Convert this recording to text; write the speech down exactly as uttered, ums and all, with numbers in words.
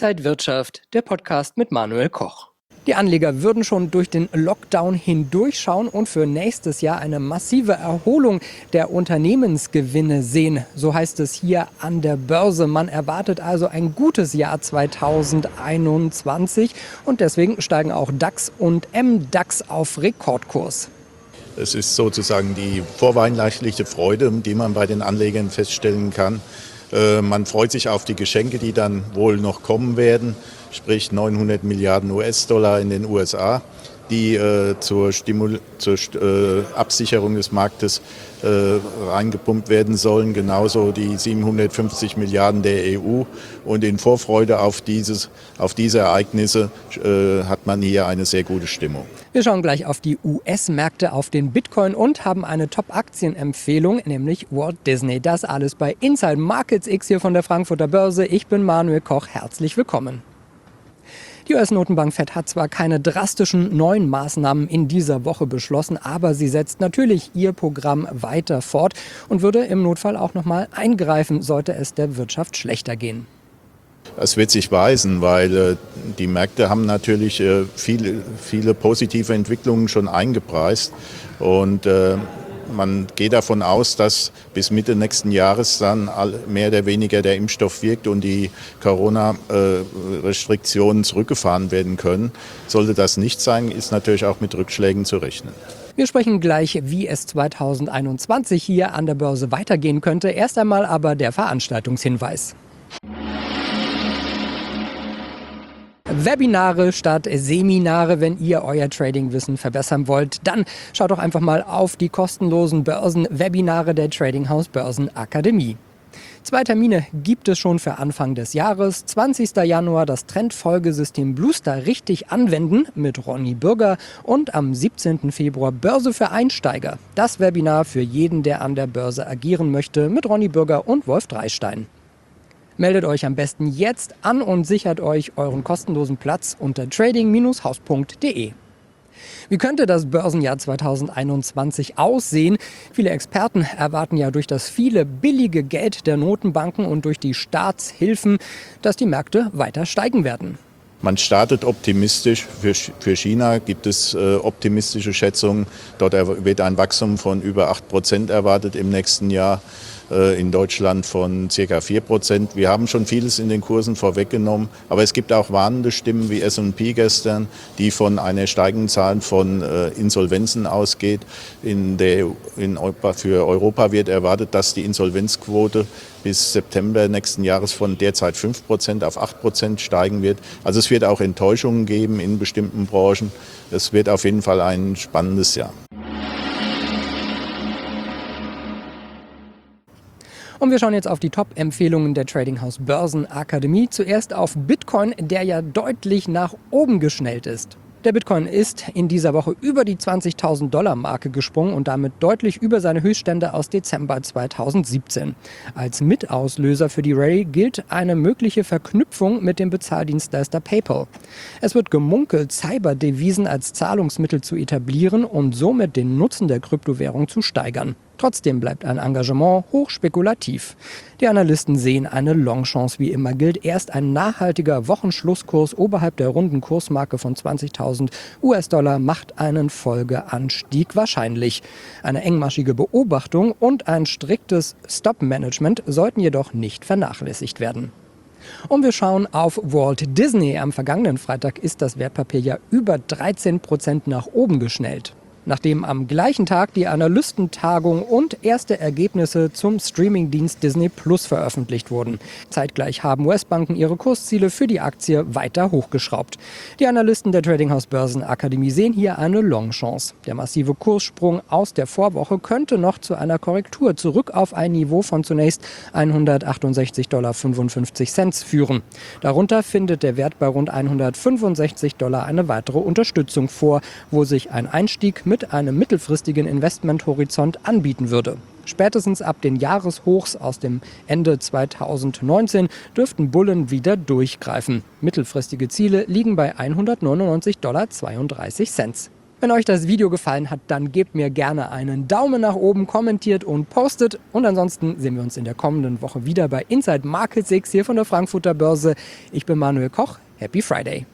Inside Wirtschaft, der Podcast mit Manuel Koch. Die Anleger würden schon durch den Lockdown hindurchschauen und für nächstes Jahr eine massive Erholung der Unternehmensgewinne sehen. So heißt es hier an der Börse. Man erwartet also ein gutes Jahr zweitausendeinundzwanzig und deswegen steigen auch DAX und M DAX auf Rekordkurs. Es ist sozusagen die vorweihnachtliche Freude, die man bei den Anlegern feststellen kann. Man freut sich auf die Geschenke, die dann wohl noch kommen werden, sprich neunhundert Milliarden U S-Dollar in den U S A, die äh, zur, Stimul- zur äh, Absicherung des Marktes äh, reingepumpt werden sollen, genauso die siebenhundertfünfzig Milliarden der E U. Und in Vorfreude auf, dieses, auf diese Ereignisse äh, hat man hier eine sehr gute Stimmung. Wir schauen gleich auf die U S-Märkte, auf den Bitcoin und haben eine Top-Aktienempfehlung, nämlich Walt Disney. Das alles bei Inside Markets X hier von der Frankfurter Börse. Ich bin Manuel Koch, herzlich willkommen. Die U S-Notenbank Fed hat zwar keine drastischen neuen Maßnahmen in dieser Woche beschlossen, aber sie setzt natürlich ihr Programm weiter fort und würde im Notfall auch noch mal eingreifen, sollte es der Wirtschaft schlechter gehen. Es wird sich weisen, weil äh, die Märkte haben natürlich äh, viele, viele positive Entwicklungen schon eingepreist und äh, man geht davon aus, dass bis Mitte nächsten Jahres dann mehr oder weniger der Impfstoff wirkt und die Corona-Restriktionen zurückgefahren werden können. Sollte das nicht sein, ist natürlich auch mit Rückschlägen zu rechnen. Wir sprechen gleich, wie es zweitausendeinundzwanzig hier an der Börse weitergehen könnte. Erst einmal aber der Veranstaltungshinweis. Webinare statt Seminare, wenn ihr euer Trading-Wissen verbessern wollt, dann schaut doch einfach mal auf die kostenlosen Börsen-Webinare der Trading House Börsenakademie. Zwei Termine gibt es schon für Anfang des Jahres. zwanzigster Januar das Trendfolgesystem Bluestar richtig anwenden mit Ronny Bürger und am siebzehnten Februar Börse für Einsteiger. Das Webinar für jeden, der an der Börse agieren möchte, mit Ronny Bürger und Wolf Dreistein. Meldet euch am besten jetzt an und sichert euch euren kostenlosen Platz unter trading Bindestrich haus punkt de. Wie könnte das Börsenjahr zweitausendeinundzwanzig aussehen? Viele Experten erwarten ja durch das viele billige Geld der Notenbanken und durch die Staatshilfen, dass die Märkte weiter steigen werden. Man startet optimistisch. Für, für China gibt es äh, optimistische Schätzungen. Dort wird ein Wachstum von über acht Prozent erwartet im nächsten Jahr. In Deutschland von ca. vier Prozent. Wir haben schon vieles in den Kursen vorweggenommen, aber es gibt auch warnende Stimmen wie S und P gestern, die von einer steigenden Zahl von äh, Insolvenzen ausgeht. In der, in Europa, für Europa wird erwartet, dass die Insolvenzquote bis September nächsten Jahres von derzeit fünf Prozent auf acht Prozent steigen wird. Also es wird auch Enttäuschungen geben in bestimmten Branchen. Es wird auf jeden Fall ein spannendes Jahr. Und wir schauen jetzt auf die Top-Empfehlungen der Trading House Börsenakademie. Zuerst auf Bitcoin, der ja deutlich nach oben geschnellt ist. Der Bitcoin ist in dieser Woche über die zwanzigtausend Dollar Marke gesprungen und damit deutlich über seine Höchststände aus Dezember zweitausendsiebzehn. Als Mitauslöser für die Rallye gilt eine mögliche Verknüpfung mit dem Bezahldienstleister PayPal. Es wird gemunkelt, Cyberdevisen als Zahlungsmittel zu etablieren und somit den Nutzen der Kryptowährung zu steigern. Trotzdem bleibt ein Engagement hochspekulativ. Die Analysten sehen eine Longchance. Wie immer gilt erst ein nachhaltiger Wochenschlusskurs oberhalb der runden Kursmarke von zwanzigtausend U S-Dollar macht einen Folgeanstieg wahrscheinlich. Eine engmaschige Beobachtung und ein striktes Stop-Management sollten jedoch nicht vernachlässigt werden. Und wir schauen auf Walt Disney. Am vergangenen Freitag ist das Wertpapier ja über dreizehn Prozent nach oben geschnellt. Nachdem am gleichen Tag die Analystentagung und erste Ergebnisse zum Streamingdienst Disney Plus veröffentlicht wurden. Zeitgleich haben U S-Banken ihre Kursziele für die Aktie weiter hochgeschraubt. Die Analysten der Trading House Börsenakademie sehen hier eine Longchance. Der massive Kurssprung aus der Vorwoche könnte noch zu einer Korrektur zurück auf ein Niveau von zunächst hundertachtundsechzig Komma fünfundfünfzig Dollar führen. Darunter findet der Wert bei rund hundertfünfundsechzig Dollar eine weitere Unterstützung vor, wo sich ein Einstieg mit einem mittelfristigen Investmenthorizont anbieten würde. Spätestens ab den Jahreshochs aus dem Ende zweitausendneunzehn dürften Bullen wieder durchgreifen. Mittelfristige Ziele liegen bei hundertneunundneunzig Komma zweiunddreißig Dollar. Wenn euch das Video gefallen hat, dann gebt mir gerne einen Daumen nach oben, kommentiert und postet. Und ansonsten sehen wir uns in der kommenden Woche wieder bei Inside Markets X hier von der Frankfurter Börse. Ich bin Manuel Koch. Happy Friday!